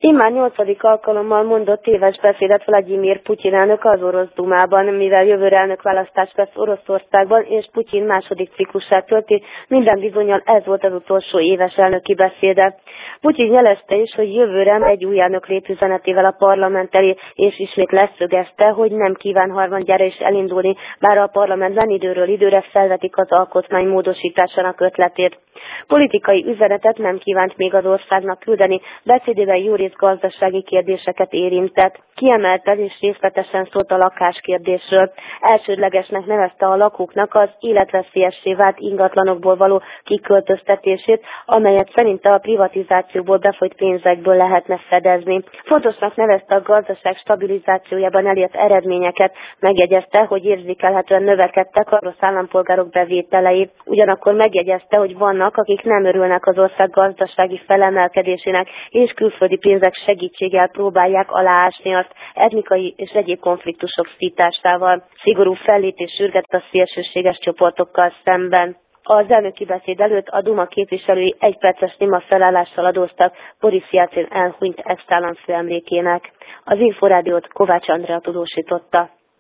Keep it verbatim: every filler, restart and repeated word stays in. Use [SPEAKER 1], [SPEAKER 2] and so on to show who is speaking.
[SPEAKER 1] Immár nyolcadik alkalommal mondott téves beszédet Vlagyimir Putyin elnök az Orosz Dumában, mivel jövőre elnökválasztás lesz Oroszországban, és Putyin második ciklusát tölti, minden bizonnyal ez volt az utolsó éves elnöki beszéde. Putyin jelezte is, hogy jövőre egy új elnök létüzenetével a parlament elé, és ismét leszögezte, hogy nem kíván harmadjára is elindulni, bár a parlamentben időről időre felvetik az alkotmány módosításának ötletét. Politikai üzenetet nem kívánt még az országnak küldeni, beszédében jórészt gazdasági kérdéseket érintett. Kiemelten és részletesen szólt a lakáskérdésről. Elsődlegesnek nevezte a lakóknak az életveszélyessé vált ingatlanokból való kiköltöztetését, amelyet szerinte a privatizációból befolyt pénzekből lehetne fedezni. Fontosnak nevezte a gazdaság stabilizációjában elért eredményeket, megjegyezte, hogy érzékelhetően növekedtek a orosz állampolgárok bevételei. Ugyanakkor megjegyezte, hogy vannak, akik nem örülnek az ország gazdasági felemelkedésének, és külföldi pénzek segítséggel próbálják aláásni azt etnikai és egyéb konfliktusok szításával. Szigorú fellépés sürget a szélsőséges csoportokkal szemben. Az elnöki beszéd előtt a Duma képviselői egyperces néma felállással adóztak Boris Jelcin elhunyt ex-államfő emlékének. Az Inforádiót Kovács Andrea tudósította.